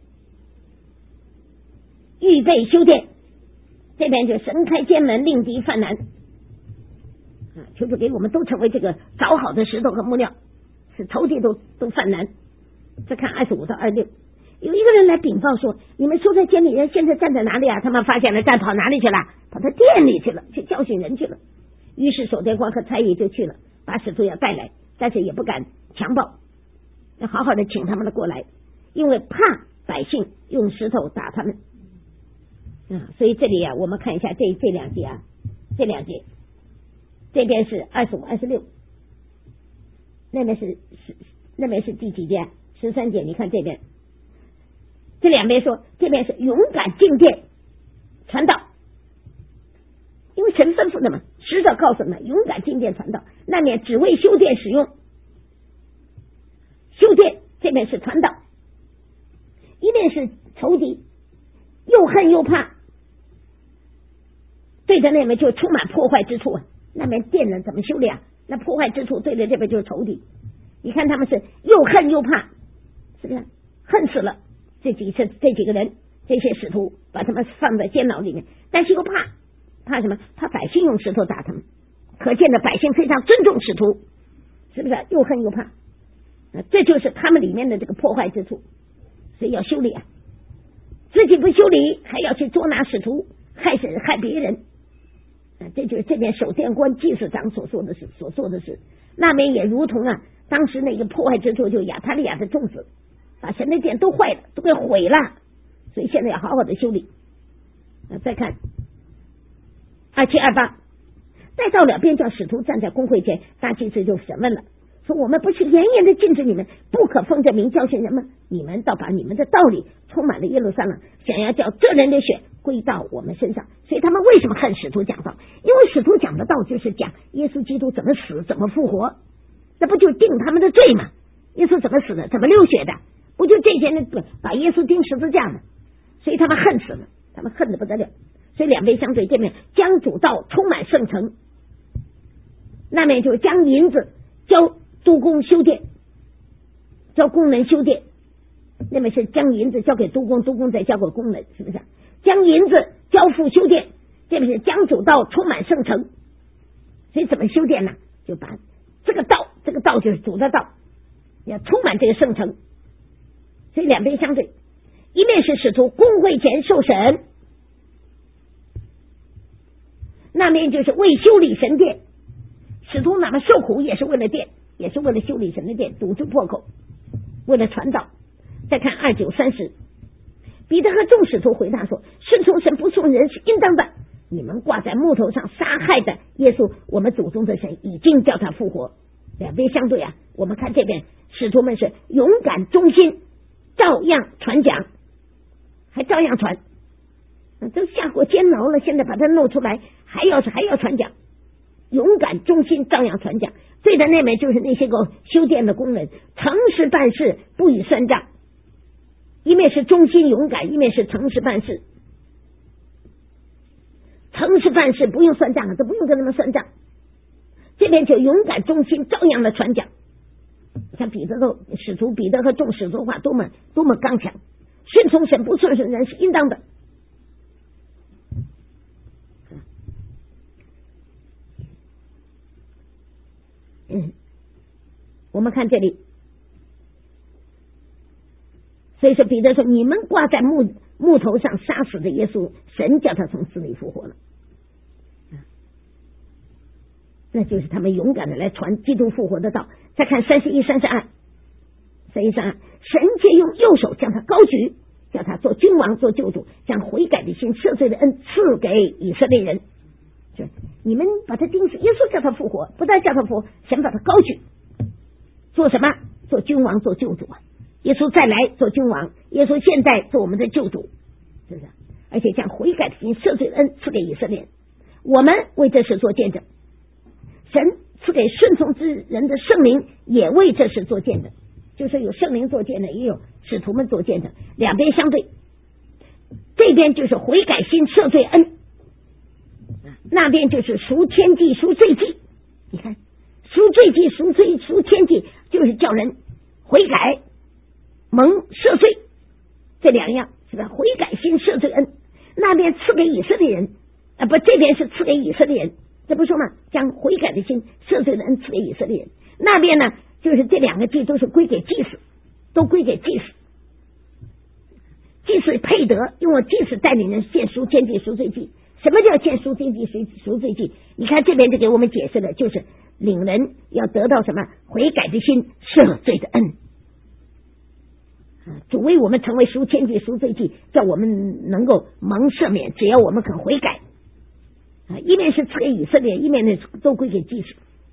预备修殿。这边就神开监门，令敌犯难。啊，求主给我们都成为这个凿好的石头和木料，使仇敌都都犯难。再看二十五到二十六，有一个人来禀报说，你们收在监里人现在站在哪里啊？他们发现了，站跑哪里去了？跑到店里去了，去教训人去了。于是守殿官和差役就去了，把使徒要带来，但是也不敢强暴，要好好的请他们的过来，因为怕百姓用石头打他们啊。所以这里啊，我们看一下这这两节啊，这两节，这边是二十五、二十六，那边是是那边是第几节？十三节。你看这边，这两边说，这边是勇敢进殿传道，因为神吩咐的嘛，使者告诉他们勇敢进殿传道，那边只为修殿使用，修殿这边是传道，一面是仇敌，又恨又怕，对着那边就充满破坏之处啊。那边殿人怎么修理啊？那破坏之处对着这边就是仇敌。你看他们是又恨又怕，是不是恨死了这几次这几个人，这些使徒把他们放在监牢里面，但是又怕怕什么？怕百姓用石头打他们。可见的百姓非常尊重使徒，是不是又恨又怕？这就是他们里面的这个破坏之处，所以要修理啊。自己不修理，还要去捉拿使徒，害死害别人。这就是这边守殿官祭司长所做的事，所做的事。那边也如同啊，当时那个破坏之处，就亚他利亚的众子，把神的殿都坏了，都给毁了。所以现在要好好的修理。再看二七二八，带到了便叫使徒站在公会前，大祭司就审问了，说我们不是严严的禁止你们不可奉这名教训人吗？你们倒把你们的道理充满了耶路撒冷，想要叫这人的血归到我们身上。所以他们为什么恨使徒讲道？因为使徒讲的道就是讲耶稣基督怎么死怎么复活，那不就定他们的罪吗？耶稣怎么死的，怎么流血的，不就这些人把耶稣钉十字架吗？所以他们恨死了，他们恨得不得了。所以两边相对，这边将主道充满圣城，那边就将银子交督工修殿，交工人修殿，那边是将银子交给督工，督工再交给工人，是不是？将银子交付修殿，这边是将主道充满圣城。所以怎么修殿呢？就把这个道，这个道就是主的道，要充满这个圣城。所以两边相对，一面是使徒公会前受审，那面就是为修理神殿。使徒哪怕受苦也是为了殿，也是为了修理神的殿，堵住破口，为了传道。再看二九三十，彼得和众使徒回答说，顺从神不顺人是应当的。你们挂在木头上杀害的耶稣，我们祖宗的神已经叫他复活。两边相对啊，我们看这边使徒们是勇敢忠心，照样传讲，还照样传，都下过监牢了，现在把它弄出来，还要还要传讲，勇敢忠心照样传讲， 罪的那面就是那些个修殿的工人，诚实办事，不以算账。一面是忠心勇敢，一面是诚实办事。诚实办事不用算账，都不用跟他们算账。这边就勇敢忠心，照样的传讲。像彼得和使徒彼得和众使徒话多么多么刚强，顺从神不顺从人是应当的。嗯，我们看这里，所以说彼得说：“你们挂在木木头上杀死的耶稣，神叫他从死里复活了。”那就是他们勇敢的来传基督复活的道。再看三十一、三十二，三十一、三十二，神借用右手将他高举，叫他做君王、做救主，将悔改的心、赦罪的恩赐给以色列人。就你们把他钉死，耶稣叫他复活，不但叫他复活，神把他高举，做什么？做君王、做救主啊！耶稣再来做君王，耶稣现在做我们的救主，是不是？而且将悔改的心、赦罪的恩赐给以色列人。我们为这事做见证。神赐给顺从之人的圣灵也为这事做见证，就是有圣灵做见证，也有使徒们做见证，两边相对。这边就是悔改心、赦罪恩，那边就是赎愆祭、赎罪祭。你看，赎罪祭、赎罪赎愆祭就是叫人悔改、蒙赦罪，这两样是吧？悔改心、赦罪恩，那边赐给以色列人啊，不，这边是赐给以色列人。这不说吗？将悔改的心、赦罪的恩赐给以色列人。那边呢，就是这两个祭都是归给祭司，都归给祭司。祭司配得用我祭司带领人献赎愆祭、赎罪祭。什么叫献赎愆祭、赎赎罪祭？你看这边就给我们解释了，就是领人要得到什么？悔改的心、赦罪的恩。主为我们成为赎愆祭、赎罪祭，叫我们能够蒙赦免，只要我们肯悔改。一面是赐给以色列，一面呢都归给祭司，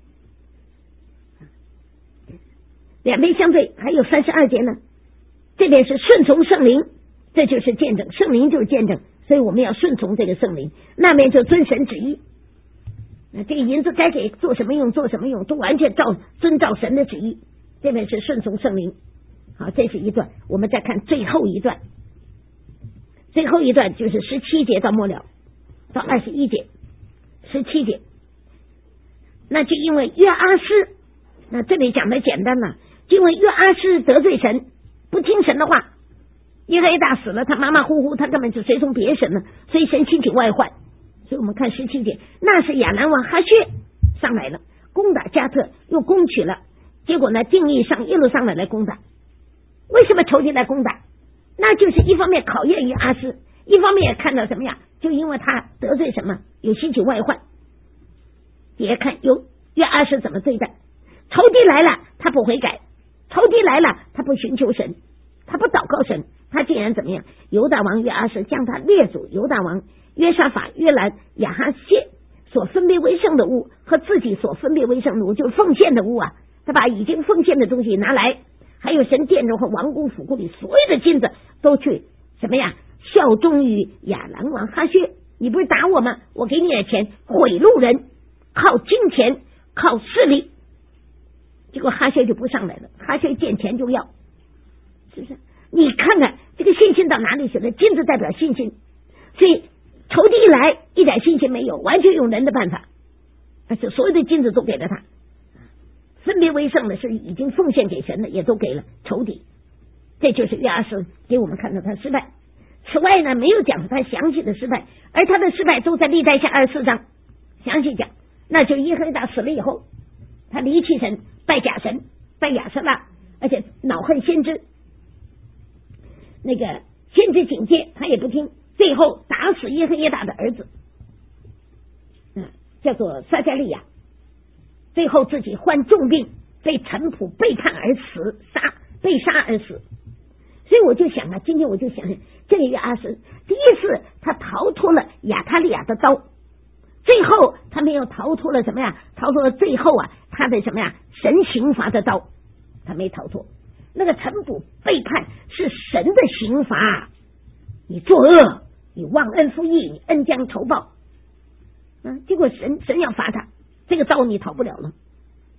两边相对。还有三十二节呢，这边是顺从圣灵，这就是见证，圣灵就是见证，所以我们要顺从这个圣灵。那边就遵神旨意，那这个银子该给做什么用做什么用，都完全照遵照神的旨意。这边是顺从圣灵。好，这是一段。我们再看最后一段，最后一段就是十七节到末了，到二十一节。十七节，那就因为约阿施，那这里讲的简单了，就因为约阿施得罪神，不听神的话，耶和华死了，他马马虎虎，他根本就随从别神了，所以神兴起外患。所以我们看十七节，那是亚兰王哈薛上来了，攻打加特，又攻取了，结果呢，定义上一路上来来攻打。为什么仇敌来攻打？那就是一方面考验约阿施，一方面也看到什么呀？就因为他得罪什么，有兴起外患。也看有约阿施怎么对待仇敌来了，他不悔改；仇敌来了，他不寻求神，他不祷告神，他竟然怎么样？犹大王约阿施将他列祖犹大王约沙法、约兰、亚哈谢所分别为圣的物和自己所分别为圣的物，就是奉献的物啊，他把已经奉献的东西拿来，还有神殿中和王宫府库里所有的金子都去什么呀？效忠于亚兰王哈薛。你不是打我吗？我给你点钱，贿赂人，靠金钱，靠势力。结果哈薛就不上来了，哈薛见钱就要，是不是？你看看这个信心到哪里去了？金子代表信心，所以仇敌一来一点信心没有，完全用人的办法，而且所有的金子都给了他，分别为圣的是已经奉献给神的，也都给了仇敌。这就是约阿施给我们看到他失败。此外呢，没有讲他详细的失败，而他的失败都在历代下二十四章详细讲。那就耶和华死了以后，他离弃神，拜假神，拜亚瑟拉，而且恼恨先知，那个先知警戒他也不听，最后打死耶和耶大的儿子，嗯，叫做撒迦利亚，最后自己患重病，被臣仆背叛而死，杀被杀而死。所以我就想啊，今天我就想，这个约阿施第一次他逃脱了亚他利亚的刀，最后他没有逃脱了什么呀？逃脱了最后啊，他的什么呀？神刑罚的刀，他没逃脱。那个臣仆背叛是神的刑罚，你作恶，你忘恩负义，你恩将仇报，嗯，结果神神要罚他，这个刀你逃不了了。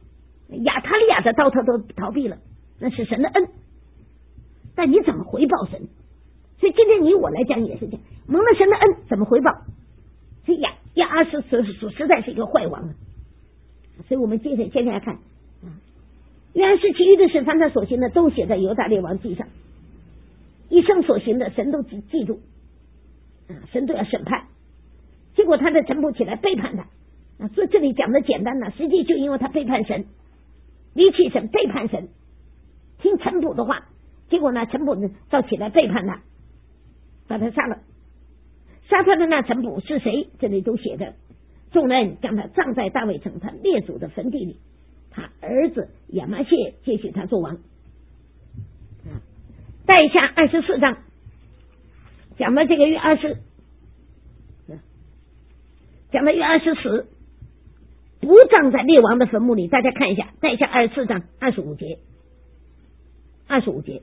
亚他利亚的刀他都逃避了，那是神的恩。但你怎么回报神？所以今天你我来讲也是这样，蒙了神的恩怎么回报？所以亚亚哈斯实实在是一个坏王啊。所以我们接着接下来看啊，约翰是其余的事，凡他所行的都写在犹大列王记上，一生所行的神都记记住啊，神都要审判。结果他的臣仆起来背叛他啊，所以这里讲的简单了，实际就因为他背叛神，离弃神，背叛神，听臣仆的话，结果呢，臣仆呢照起来背叛他，把他杀了。杀他的那臣仆是谁？这里都写着，众人将他葬在大卫城他列祖的坟地里，他儿子亚玛谢接续他做王。带下二十四章讲到这个约阿施，讲到约阿施死，不葬在列王的坟墓里。大家看一下，带下二十四章二十五节，二十五节。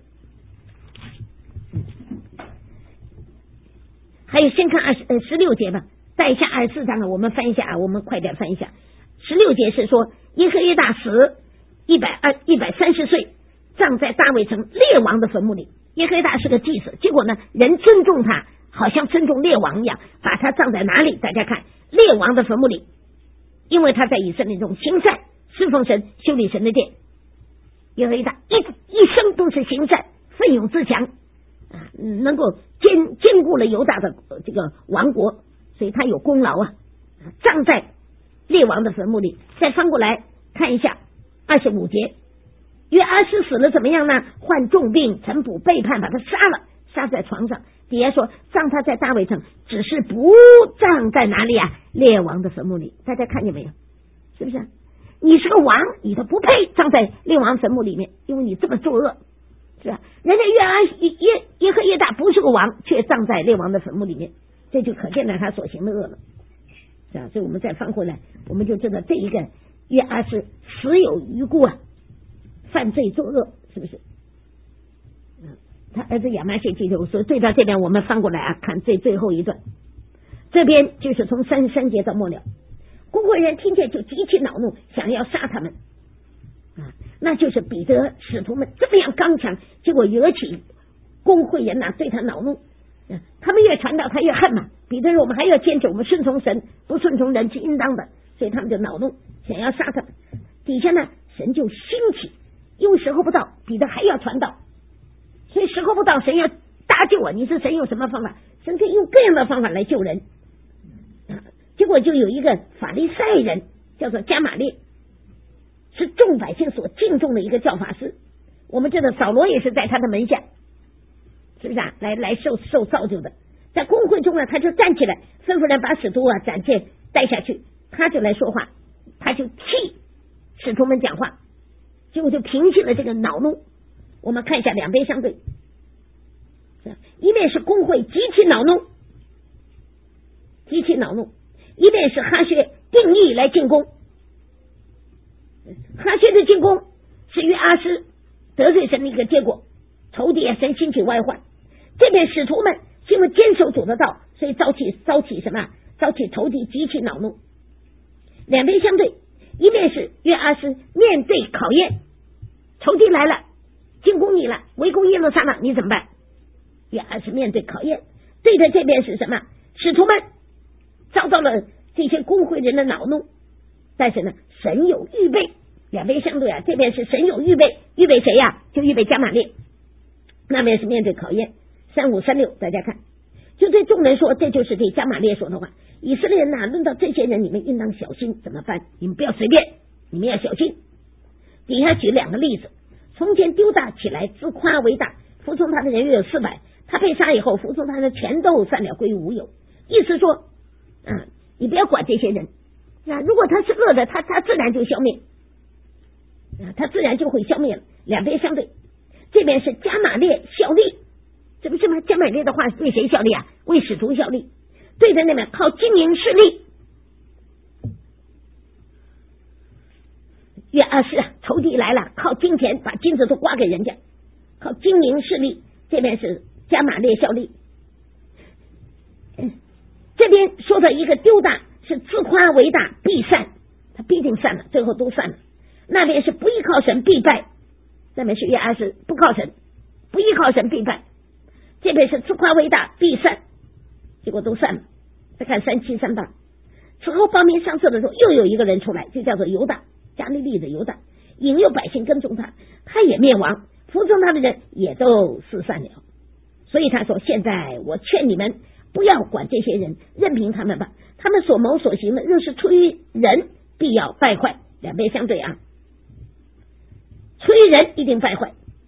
还有先看二十呃十六节吧，带下二十四章呢，我们翻一下啊，我们快点翻一下。十六节是说耶和耶大死一百二一百三十岁，葬在大卫城列王的坟墓里。耶和耶大是个祭司，结果呢，人尊重他，好像尊重列王一样，把他葬在哪里？大家看，列王的坟墓里，因为他在以色列中行善，侍奉神，修理神的殿。耶和耶大一一生都是行善，奋勇自强啊，能够坚坚固了犹大的这个王国，所以他有功劳啊，葬在列王的坟墓里。再翻过来看一下二十五节，约阿施死了怎么样呢？患重病，臣仆背叛，把他杀了，杀在床上。底下说葬他在大卫城，只是不葬在哪里啊？列王的坟墓里。大家看见没有？是不是？你是个王，你都不配葬在列王坟墓里面，因为你这么作恶，是吧？人家约阿耶耶和耶大不是个王，却葬在列王的坟墓里面，这就可见了他所行的恶了，是吧？所以我们再翻回来，我们就知道这一个约阿是死有余辜啊，犯罪作恶，是不是？嗯，他儿子亚玛谢记住，所以对到这边我们翻过来啊，看最最后一段，这边就是从三十三节到末了。公会人听见就极其恼怒，想要杀他们啊，那就是彼得使徒们这么样刚强，结果惹起公会人呐、啊、对他恼怒、啊，他们越传道他越恨嘛。彼得说我们还要坚持，我们顺从神，不顺从人是应当的，所以他们就恼怒，想要杀他们。底下呢，神就兴起，因为时候不到，彼得还要传道，所以时候不到，神要搭救我。你是神用什么方法？神可以用各样的方法来救人。结果就有一个法利赛人叫做加玛列，是众百姓所敬重的一个教法师。我们知道扫罗也是在他的门下，是不是啊？来来受受造就的。在公会中呢，他就站起来，吩咐人把使徒啊斩剑带下去，他就来说话，他就替使徒们讲话，结果就平息了这个恼怒。我们看一下两边相对，一面是公会极其恼怒，极其恼怒。一面是哈薛定义来进攻，哈薛的进攻是约阿施得罪神的一个结果，仇敌啊神兴起外患。这边使徒们因为坚守主的道，所以招起招起什么？招起仇敌极其恼怒。两边相对，一面是约阿施面对考验，仇敌来了，进攻你了，围攻耶路撒冷，你怎么办？约阿施面对考验，对的这边是什么？使徒们遭到了这些公会人的恼怒，但是呢，神有预备，两边相对啊，这边是神有预备，预备谁呀、啊？就预备加玛列，那边是面对考验。三五三六，大家看，就对众人说，这就是对加玛列说的话。以色列人哪论到这些人，你们应当小心，怎么办？你们不要随便，你们要小心。底下举两个例子，从前丢大起来，自夸为大，服从他的人约有四百，他被杀以后，服从他的全都散了，归于无有。意思说啊，你不要管这些人啊，如果他是恶的，他他自然就消灭啊，他自然就会消灭了。两边相对，这边是加玛列效力，这不是吗？加玛列的话为谁效力啊？为使徒效力。对的那边靠经营势力，约阿施啊，仇敌来了，靠金钱把金子都刮给人家，靠经营势力。这边是加玛列效力。这边说的一个丢大是自夸为大，必散，他必定散了，最后都散了。 那边是不依靠神必败，那边是约阿施不靠神，不依靠神必败，这边是自夸为大必散，结果都散了。再看三七三八，此后报名上册的时候，又有一个人出来，就叫做犹大，加利利的犹大，引诱百姓跟从他，他也灭亡，服从他的人也都四散了。所以他说，现在我劝你们不要管这些人，任凭他们吧，他们所谋所行的若是出于人，必要败坏。两边相对啊，出于人一定败坏。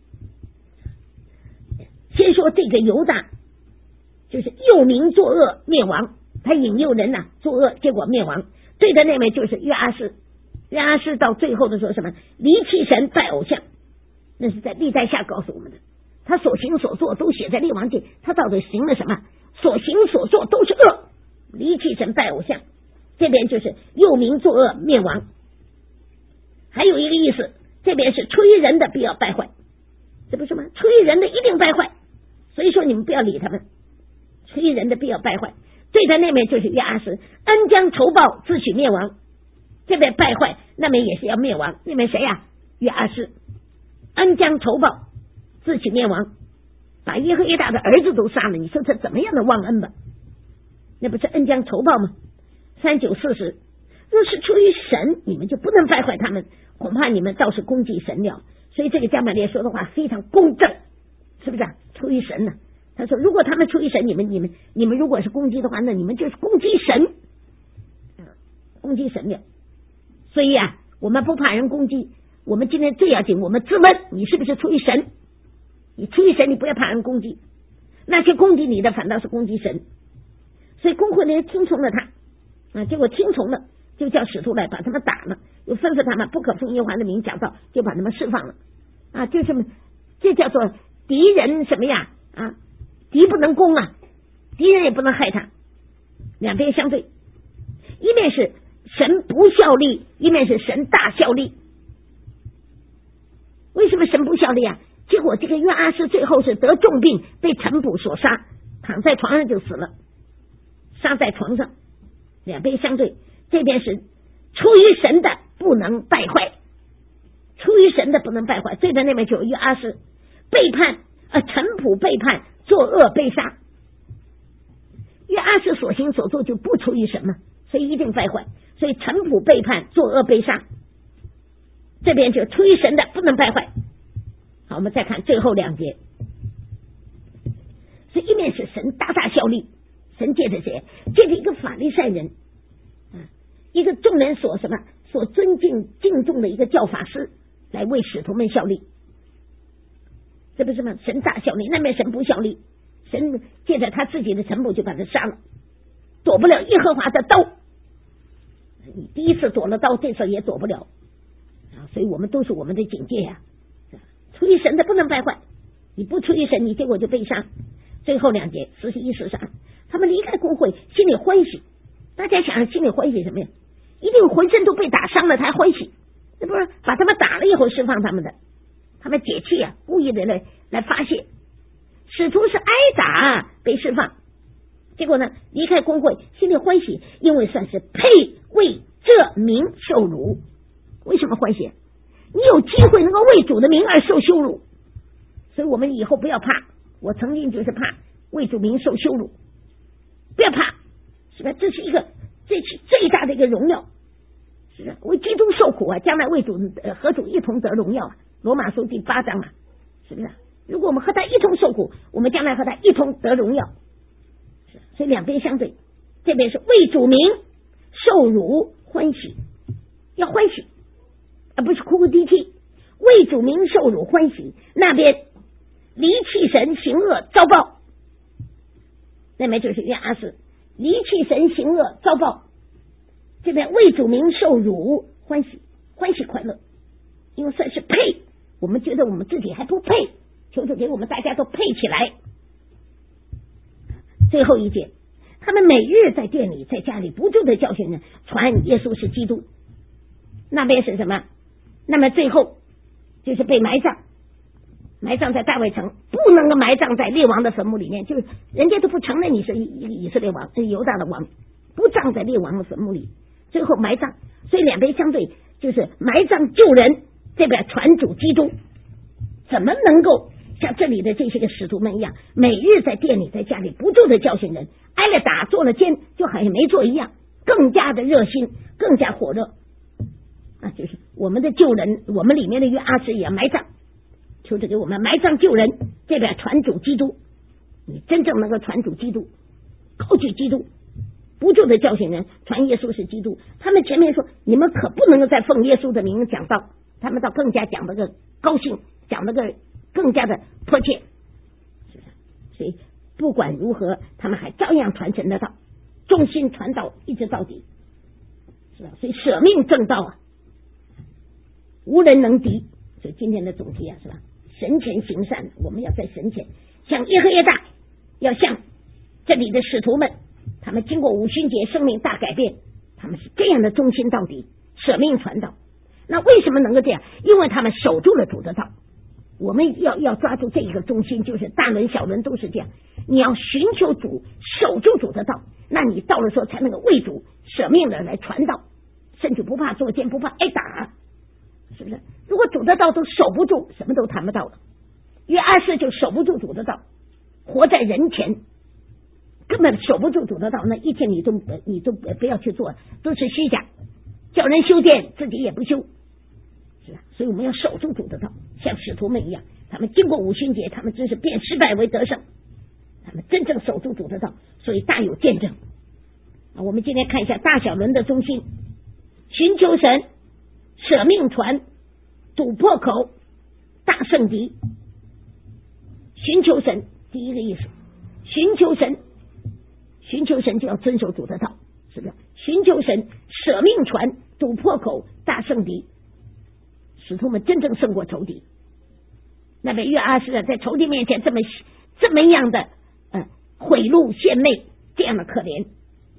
先说这个犹大，就是诱民作恶灭亡，他引诱人呐、啊、作恶，结果灭亡。对的那位就是约阿施，约阿施到最后的时候什么离弃神拜偶像，那是在历代下告诉我们的，他所行所做都写在列王记，他到底行了什么？所行所做都是恶，离弃神拜偶像，这边就是诱民作恶灭亡。还有一个意思，这边是出于人的必要败坏，这不是吗？出于人的一定败坏，所以说你们不要理他们，出于人的必要败坏。对的那面就是约阿施，恩将仇报自取灭亡，这边败坏，那边也是要灭亡。那边谁呀、啊？约阿施，恩将仇报自取灭亡，把耶和耶大的儿子都杀了，你说这怎么样的忘恩吧？那不是恩将仇报吗？三九四十，若是出于神，你们就不能败坏他们，恐怕你们倒是攻击神了。所以这个加百列说的话非常公正，是不是、啊？出于神呢、啊？他说，如果他们出于神，你们你们你们如果是攻击的话，那你们就是攻击神，攻击神了。所以啊，我们不怕人攻击，我们今天最要紧，我们自问，你是不是出于神？你出于神，你不要怕人攻击，那些攻击你的反倒是攻击神。所以公会的人听从了他啊，结果听从了，就叫使徒来把他们打了，又吩咐他们不可奉耶和华的名讲道，就把他们释放了啊，就这么，这叫做敌人什么呀啊？敌不能攻啊，敌人也不能害他，两边相对，一面是神不效力，一面是神大效力。为什么神不效力啊？结果这个约阿施最后是得重病，被臣仆所杀，躺在床上就死了，杀在床上。两边相对，这边是出于神的不能败坏，出于神的不能败坏。对的那边就有约阿施背叛啊，臣仆背叛作恶被杀，约阿施所行所做就不出于神嘛，所以一定败坏。所以臣仆背叛作恶被杀，这边就出于神的不能败坏。好，我们再看最后两节，所以一面是神大大效力，神借着谁？借着一个法利赛人啊，一个众人所什么所尊敬敬重的一个教法师来为使徒们效力，这不是吗？神大效力，那边神不效力，神借着他自己的臣仆就把他杀了，躲不了耶和华的刀。你第一次躲了刀，这次也躲不了啊！所以我们都是我们的警戒呀、啊。出于神的不能败坏，你不出于神，你结果就被杀。最后两节十一十三，他们离开公会，心里欢喜。大家想心里欢喜什么呀？一定浑身都被打伤了才欢喜，那不是把他们打了以后释放他们的，他们解气啊，故意的来来发泄。使徒是挨打被释放，结果呢离开公会，心里欢喜，因为算是配为这名受辱。为什么欢喜？你有机会能够为主的名而受羞辱，所以我们以后不要怕。我曾经就是怕为主名受羞辱，不要怕，是吧？这是一个这是最大的一个荣耀，是吧？为基督受苦啊，将来为主、呃、和主一同得荣耀啊。罗马书第八章嘛，是不是？如果我们和他一同受苦，我们将来和他一同得荣耀。所以两边相对，这边是为主名受辱欢喜，要欢喜，而不是哭哭啼啼。为主名受辱欢喜，那边离弃神行恶遭报，那边就是约阿施离弃神行恶遭报，这边为主名受辱欢喜，欢喜快乐，因为算是配，我们觉得我们自己还不配，求主给我们大家都配起来。最后一节，他们每日在店里在家里不住的教训人，传耶稣是基督。那边是什么？那么最后就是被埋葬，埋葬在大卫城，不能够埋葬在列王的坟墓里面，就是人家都不承认你是以色列王，是犹大的王，不葬在列王的坟墓里，最后埋葬。所以两边相对， 就是埋葬旧人，这边传主基督。怎么能够像这里的这些个使徒们一样，每日在店里在家里不住的教训人，挨了打做了监就好像没做一样，更加的热心，更加火热啊！就是我们的旧人，我们里面的约阿施也要埋葬，求着给我们埋葬旧人，这边传主基督，你真正能够传主基督，高举基督，不住的教训人，传耶稣是基督。他们前面说你们可不能够再奉耶稣的名讲道，他们倒更加讲那个高兴，讲那个更加的迫切，是不是？所以不管如何，他们还照样传神的道，忠心传道一直到底，是吧？所以舍命正道啊，无人能敌。所以今天的总题啊，是吧？神前行善，我们要在神前像耶和耶大，要像这里的使徒们，他们经过五旬节生命大改变，他们是这样的忠心到底，舍命传道。那为什么能够这样？因为他们守住了主的道。我们要要抓住这一个中心，就是大人小人都是这样，你要寻求主，守住主的道，那你到了时候才能够为主舍命的来传道，甚至不怕作奸，不怕挨打，是不是？如果主的道都守不住，什么都谈不到了。约阿施就守不住主的道，活在人前，根本守不住主的道，那一天你都你都不要去做，都是虚假，叫人修殿，自己也不修。是啊，所以我们要守住主的道，像使徒们一样，他们经过五旬节，他们真是变失败为得胜，他们真正守住主的道，所以大有见证啊。我们今天看一下大小人的中心，寻求神，舍命传，堵破口，大胜敌。寻求神，第一个意思，寻求神，寻求神就要遵守主的道，是不是？寻求神，舍命传，堵破口，大胜敌。使徒们真正胜过仇敌。那位约阿施在仇敌面前这么这么样的呃毁戮献媚，这样的可怜，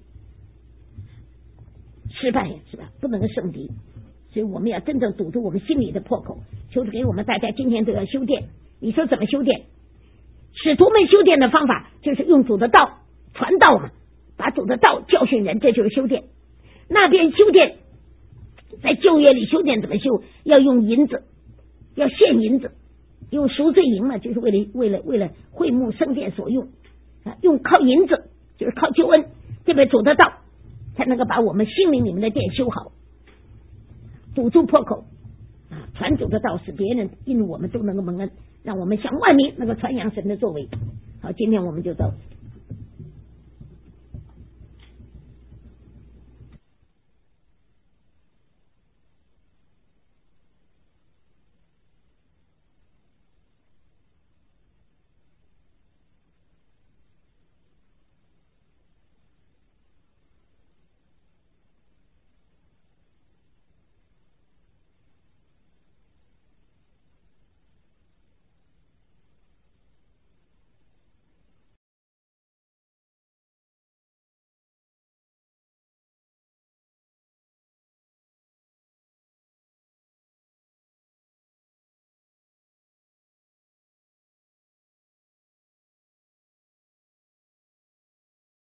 失败是吧？不能够胜敌，所以我们要真正堵住我们心里的破口，求主给我们大家今天都要修殿。你说怎么修殿？使徒们修殿的方法就是用主的道传道嘛，把主的道教训人，这就是修殿。那边修殿，在旧约里修殿怎么修？要用银子，要献银子，用赎罪银嘛，就是为了为了为了会幕圣殿所用啊，用靠银子，就是靠救恩，这边主的道才能够把我们心灵里面的殿修好，堵住破口啊，传主的道，使别人因为我们都能够蒙恩，让我们向万民能够传扬神的作为。好，今天我们就到。